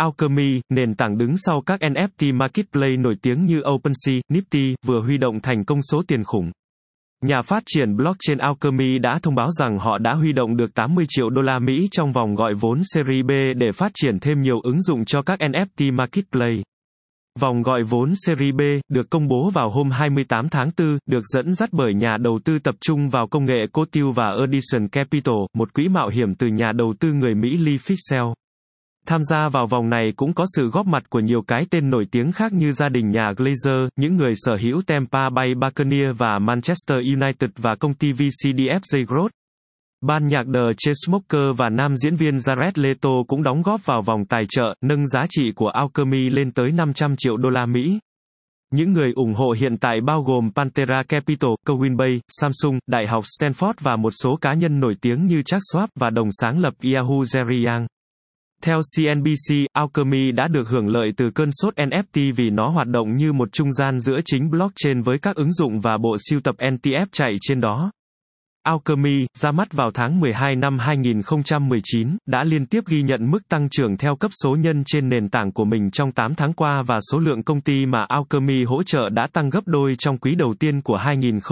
Alchemy, nền tảng đứng sau các NFT marketplace nổi tiếng như OpenSea, Nifty, vừa huy động thành công số tiền khủng. Nhà phát triển blockchain Alchemy đã thông báo rằng họ đã huy động được 80 triệu đô la Mỹ trong vòng gọi vốn Series B để phát triển thêm nhiều ứng dụng cho các NFT marketplace. Vòng gọi vốn Series B, được công bố vào hôm 28 tháng 4, được dẫn dắt bởi nhà đầu tư tập trung vào công nghệ Coatue và Edison Capital, một quỹ mạo hiểm từ nhà đầu tư người Mỹ Lee Fitzgerald. Tham gia vào vòng này cũng có sự góp mặt của nhiều cái tên nổi tiếng khác như gia đình nhà Glazer, những người sở hữu Tampa Bay Buccaneers và Manchester United và công ty VCDFJ Growth. Ban nhạc The Chainsmokers và nam diễn viên Jared Leto cũng đóng góp vào vòng tài trợ, nâng giá trị của Alchemy lên tới 500 triệu đô la Mỹ. Những người ủng hộ hiện tại bao gồm Pantera Capital, Coinbase, Samsung, Đại học Stanford và một số cá nhân nổi tiếng như Charles Schwab và đồng sáng lập Yahoo Jerry Yang. Theo CNBC, Alchemy đã được hưởng lợi từ cơn sốt NFT vì nó hoạt động như một trung gian giữa chính blockchain với các ứng dụng và bộ sưu tập ETF chạy trên đó. Alchemy, ra mắt vào tháng 12 năm 2019, đã liên tiếp ghi nhận mức tăng trưởng theo cấp số nhân trên nền tảng của mình trong 8 tháng qua và số lượng công ty mà Alchemy hỗ trợ đã tăng gấp đôi trong quý đầu tiên của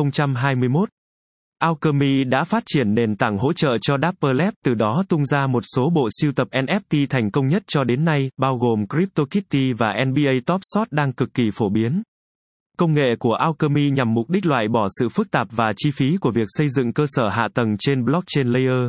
2021. Alchemy đã phát triển nền tảng hỗ trợ cho Dapper Labs, từ đó tung ra một số bộ sưu tập NFT thành công nhất cho đến nay, bao gồm CryptoKitty và NBA Top Shot đang cực kỳ phổ biến. Công nghệ của Alchemy nhằm mục đích loại bỏ sự phức tạp và chi phí của việc xây dựng cơ sở hạ tầng trên blockchain layer.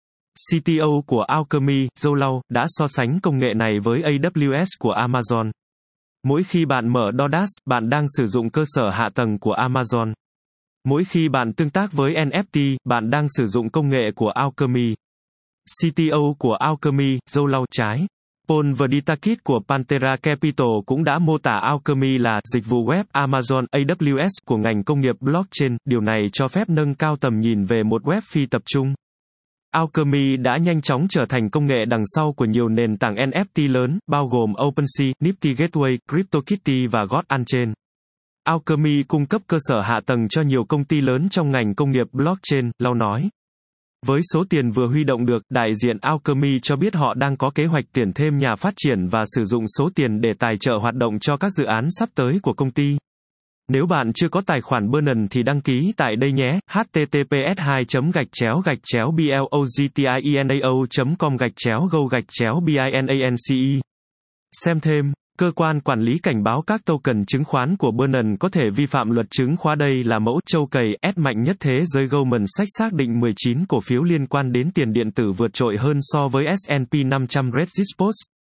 CTO của Alchemy, Joe Lau, đã so sánh công nghệ này với AWS của Amazon. Mỗi khi bạn mở DoorDash, bạn đang sử dụng cơ sở hạ tầng của Amazon. Mỗi khi bạn tương tác với NFT, bạn đang sử dụng công nghệ của Alchemy. CTO của Alchemy, Joe Lau, trái. Paul Vditakis của Pantera Capital cũng đã mô tả Alchemy là dịch vụ web Amazon AWS của ngành công nghiệp blockchain, điều này cho phép nâng cao tầm nhìn về một web phi tập trung. Alchemy đã nhanh chóng trở thành công nghệ đằng sau của nhiều nền tảng NFT lớn, bao gồm OpenSea, Nifty Gateway, CryptoKitty và God Unchained. Alchemy cung cấp cơ sở hạ tầng cho nhiều công ty lớn trong ngành công nghiệp blockchain, Lau nói. Với số tiền vừa huy động được, đại diện Alchemy cho biết họ đang có kế hoạch tuyển thêm nhà phát triển và sử dụng số tiền để tài trợ hoạt động cho các dự án sắp tới của công ty. Nếu bạn chưa có tài khoản Binance thì đăng ký tại đây nhé. https://blogtinao.com/go-binance. Xem thêm. Cơ quan quản lý cảnh báo các token chứng khoán của Binance có thể vi phạm luật chứng khoán. Đây là mẫu trâu cầy S mạnh nhất thế giới. Goldman Sachs xác định 19 cổ phiếu liên quan đến tiền điện tử vượt trội hơn so với S&P 500 Reddit Post.